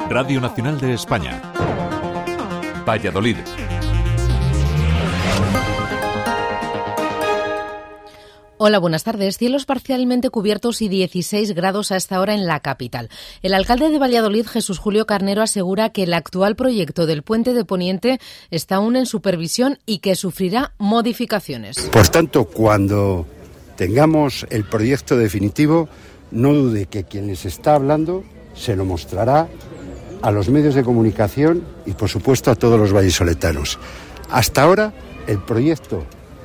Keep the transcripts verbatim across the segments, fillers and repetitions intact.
Radio Nacional de España. Valladolid. Hola, buenas tardes. Cielos parcialmente cubiertos y dieciséis grados a esta hora en la capital. El alcalde de Valladolid, Jesús Julio Carnero, asegura que el actual proyecto del Puente de Poniente está aún en supervisión y que sufrirá modificaciones. Por tanto, cuando tengamos el proyecto definitivo, no dude que quien les está hablando se lo mostrará a los medios de comunicación y, por supuesto, a todos los vallisoletanos. Hasta ahora, el proyecto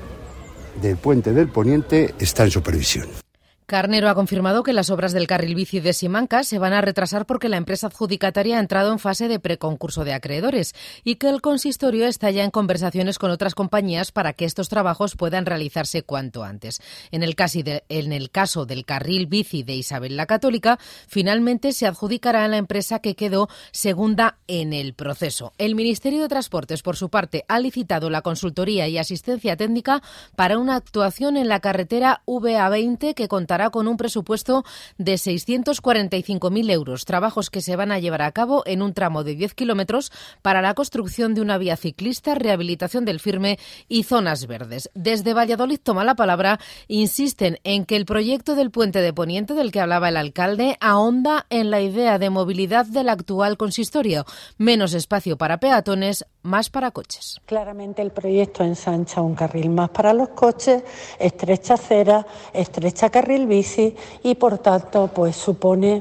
del Puente del Poniente está en supervisión. Carnero ha confirmado que las obras del carril bici de Simancas se van a retrasar porque la empresa adjudicataria ha entrado en fase de preconcurso de acreedores y que el consistorio está ya en conversaciones con otras compañías para que estos trabajos puedan realizarse cuanto antes. En el caso, de, en el caso del carril bici de Isabel la Católica, finalmente se adjudicará a la empresa que quedó segunda en el proceso. El Ministerio de Transportes, por su parte, ha licitado la consultoría y asistencia técnica para una actuación en la carretera V A veinte que contará con un presupuesto de seiscientos cuarenta y cinco mil euros, trabajos que se van a llevar a cabo en un tramo de diez kilómetros para la construcción de una vía ciclista, rehabilitación del firme y zonas verdes. Desde Valladolid toma la palabra, insisten en que el proyecto del Puente de Poniente, del que hablaba el alcalde, ahonda en la idea de movilidad del actual consistorio, menos espacio para peatones, más para coches. Claramente el proyecto ensancha un carril más para los coches, estrecha acera, estrecha carril bici y por tanto pues supone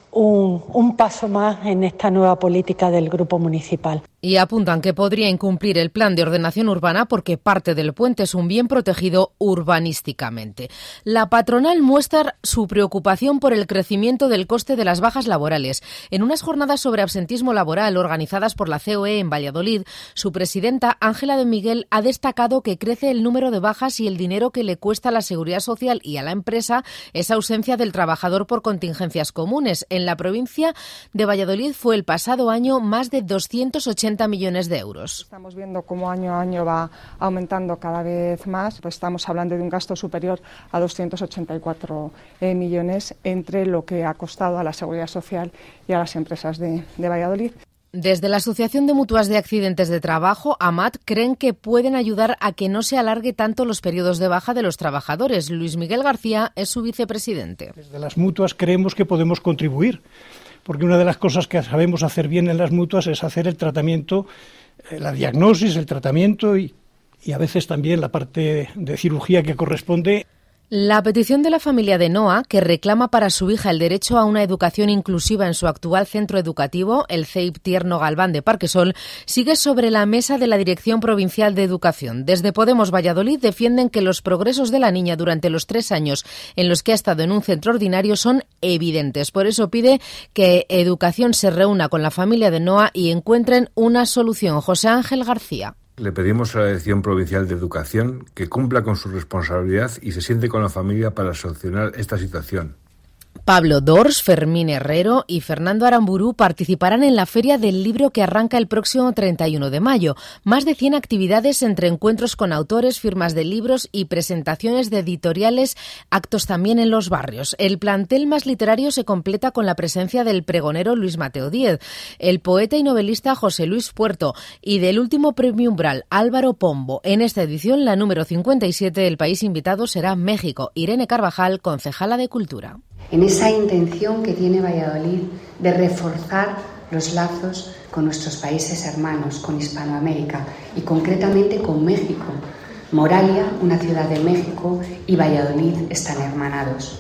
un, un paso más en esta nueva política del Grupo Municipal. Y apuntan que podría incumplir el plan de ordenación urbana porque parte del puente es un bien protegido urbanísticamente. La patronal muestra su preocupación por el crecimiento del coste de las bajas laborales. En unas jornadas sobre absentismo laboral organizadas por la C O E en Valladolid, su presidenta, Ángela de Miguel, ha destacado que crece el número de bajas y el dinero que le cuesta a la Seguridad Social y a la empresa esa ausencia del trabajador por contingencias comunes. En la provincia de Valladolid fue el pasado año más de doscientos ochenta millones de euros. Estamos viendo cómo año a año va aumentando cada vez más. Pues estamos hablando de un gasto superior a doscientos ochenta y cuatro eh, millones entre lo que ha costado a la Seguridad Social y a las empresas de, de Valladolid. Desde la Asociación de Mutuas de Accidentes de Trabajo, AMAT, creen que pueden ayudar a que no se alargue tanto los periodos de baja de los trabajadores. Luis Miguel García es su vicepresidente. Desde las mutuas creemos que podemos contribuir, porque una de las cosas que sabemos hacer bien en las mutuas es hacer el tratamiento, la diagnosis, el tratamiento y, y a veces también la parte de cirugía que corresponde. La petición de la familia de Noa, que reclama para su hija el derecho a una educación inclusiva en su actual centro educativo, el C E I P Tierno Galván de Parquesol, sigue sobre la mesa de la Dirección Provincial de Educación. Desde Podemos Valladolid defienden que los progresos de la niña durante los tres años en los que ha estado en un centro ordinario son evidentes. Por eso pide que Educación se reúna con la familia de Noa y encuentren una solución. José Ángel García. Le pedimos a la Dirección Provincial de Educación que cumpla con su responsabilidad y se siente con la familia para solucionar esta situación. Pablo Dors, Fermín Herrero y Fernando Aramburu participarán en la Feria del Libro que arranca el próximo treinta y uno de mayo. Más de cien actividades entre encuentros con autores, firmas de libros y presentaciones de editoriales, actos también en los barrios. El plantel más literario se completa con la presencia del pregonero Luis Mateo Díez, el poeta y novelista José Luis Puerto y del último premio Umbral, Álvaro Pombo. En esta edición, la número cincuenta y siete, el país invitado será México. Irene Carvajal, concejala de Cultura. En esa intención que tiene Valladolid de reforzar los lazos con nuestros países hermanos, con Hispanoamérica y concretamente con México. Moralia, una ciudad de México, y Valladolid están hermanados.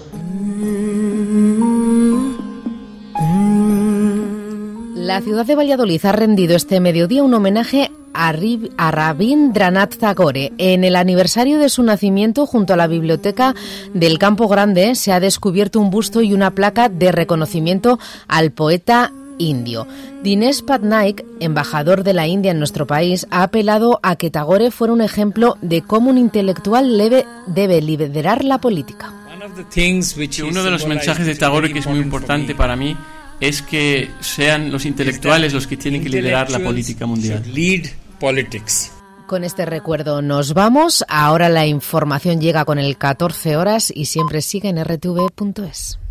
La ciudad de Valladolid ha rendido este mediodía un homenaje a, a Rabindranath Tagore. En el aniversario de su nacimiento, junto a la Biblioteca del Campo Grande, se ha descubierto un busto y una placa de reconocimiento al poeta indio. Dinesh Patnaik, embajador de la India en nuestro país, ha apelado a que Tagore fuera un ejemplo de cómo un intelectual debe, debe liderar la política. Uno de los mensajes de Tagore que es muy importante para mí es que sean los intelectuales los que tienen que liderar la política mundial. Con este recuerdo nos vamos. Ahora la información llega con el catorce horas y siempre sigue en r t v punto es.